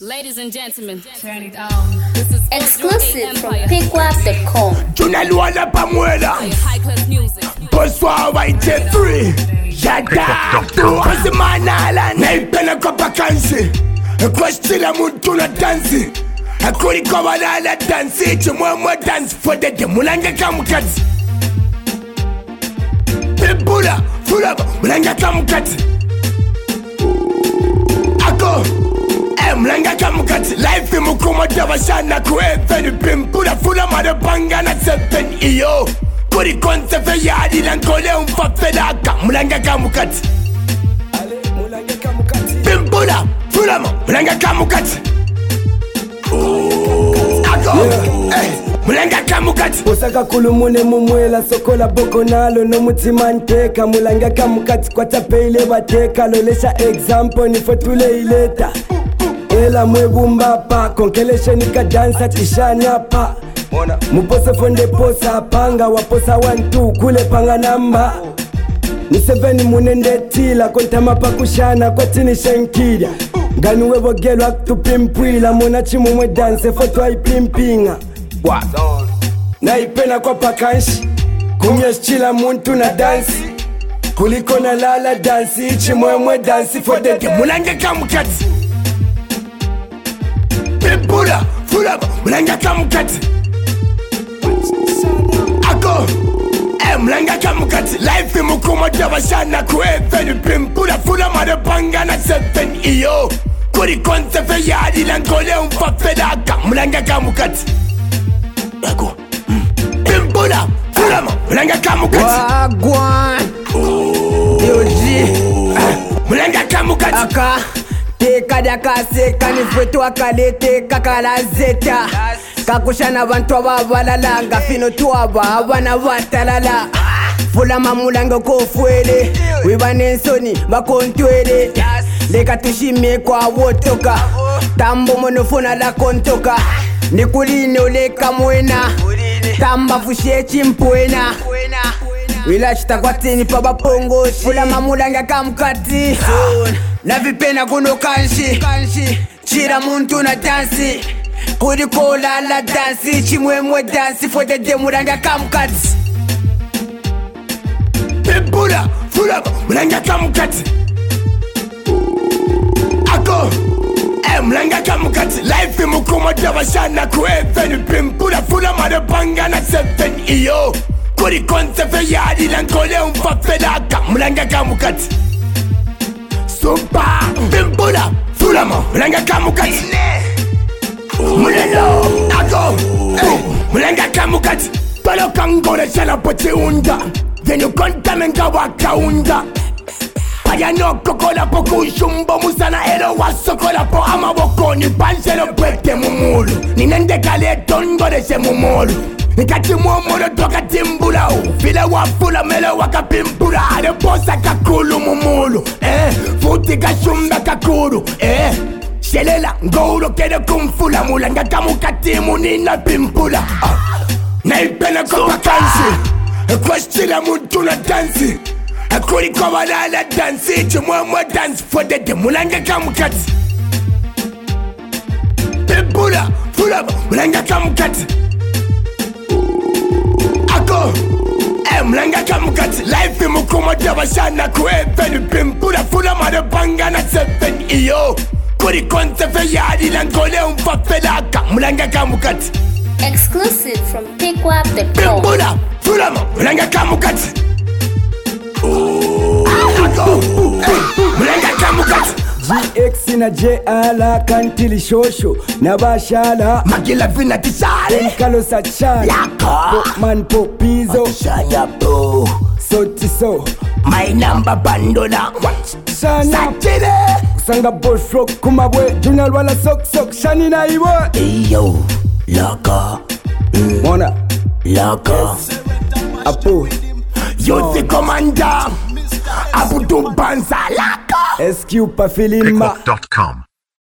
Ladies and gentlemen, turn it on. This is exclusive from pickwap.com. Tunalwala pamuela. High class music. Bonsoir YT3. Yada. Osimana naipenda kwa vakansi. Kwestila muntu na dansi. Akuri kwa walala dansi. Chumwemwe dance for the day. Mulanga kamukati. Pimpula. Fulaba. Mulanga kamukati. Ako. Mlanga kamukati. Life imukuma tabashana kuefeni. Pimpula fula madabanga na 7 iyo. Kuri konse fe yadi lankole umfafedaka. Mlanga kamukati. Pimpula fula mlanga kamukati. Ako Mulanga kamukati. Osaka kulumune mumwela sokola boko nalo no mutima nteka. Mulanga kamukati kwa tapeile bateka. Lolesha example ni fotule ileta. Ela mwegumba pa konkeleshe nika dansa tishanya pa. Mupose fonde posa panga waposa 1-2 kule panga namba. Ni 7 munende tila kontama pa kushana kwa tini shenkida. Gani webo gelo aktupimpwila muna chimu mwe danse foto aipimpinga. Naipena kwa pakanshi kumyeshchila muntu na dansi. Kuliko na lala dansi ichi mwe dansi for the day. Mulanga kamukati. Pimpula fulaba mulanga kamukati. Ako mlanga kamukati. Life imukuma tabashana kuefeni. Pimpula fula madabanga na 7 iyo. Kuri konse fe yadi lankole umfafedaka. Mulanga kamukati. Ako Pimpula fula mulanga kamukati. Wagwan Yoji Mulanga kamukati. Aka Teka daka seka ni fwetu akalete kakala zeta. Kakushana bantu ababalanga fino tuaba abana batalala. Fula mamulanga kofwele wibane nsoni bakontwele. Leka tushime kwa wotoka tambo monofona la kontoka. Nikuline uleka mwena tamba fushe chimpwena. Wilashita kwa tini pa bapongoshi. Fula mamulanga kamukati. Na vipena kuno kanshi chira muntu na dansi. Kuri kola la dansi chimwemwe dansi for the day mulanga kamukati. Pimpula fula mulanga kamukati. Ako mlanga kamukati. Life imukuma tabashana kuefeni. Pimpula fula madabanga na 7 iyo. Kuri konse fe yadi lankole umfafedaka. Mulanga kamukati. Super Pimpula Fulama Mulanga kamukati. Mulelo Ako Mulanga kamukati. Palo kangole shala pote unda. Venu konta menga waka unda. Payano kokola poku shumbo musana elo wasokola po amaboko ni panselo pwete mumulu. Ninende kale tondo de se mumulu. Nikati mumulu toka timbula u. File wafula mele waka pimpula. Ade posa kakulu mumulu. Futi kashumba kakuru. Shelela ngoro kede kumfula. Mulanga kamukati munina pimpula. Naipena kwa vakansi. Kwestila muntu na dansi. Akuri kwa walala dansi. Chumwemwe dance for the day. Mulanga kamukati. Pimpula fulaba mulanga kamukati. Ako mlanga kamukati. Life imukuma tabashana kuefeni. Pimpula fula madabanga na 7 iyo. Kuri konse fe yadi lankole umfafedaka. Mulanga kamukati. Exclusive from pickwap.com. Pimpula fula mulanga kamukati. Ako mulanga kamukati. GX na JALA kantili shosho na bashala. Magila vina tisare. Kalo sachala Yako Popman popizo Shanya bro. Soti so My number bandola. Shana Satire. Sanga bullfrog kumabwe. Junal wala sok shani na iwe. Eyo Laka Mona Laka Apo You're the commander. Abudu Banza Laka. SQ pa filimba. Pickwap.com